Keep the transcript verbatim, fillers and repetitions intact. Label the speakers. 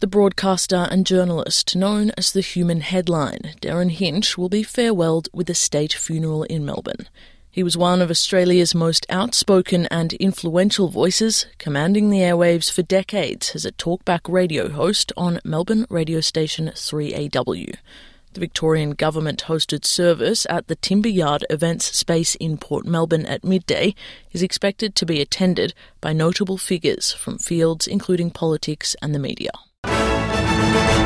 Speaker 1: The broadcaster and journalist known as the Human Headline, Derryn Hinch, will be farewelled with a state funeral in Melbourne. He was one of Australia's most outspoken and influential voices, commanding the airwaves for decades as a talkback radio host on Melbourne radio station three A W. The Victorian government-hosted service at the Timberyard Events Space in Port Melbourne at midday is expected to be attended by notable figures from fields including politics and the media.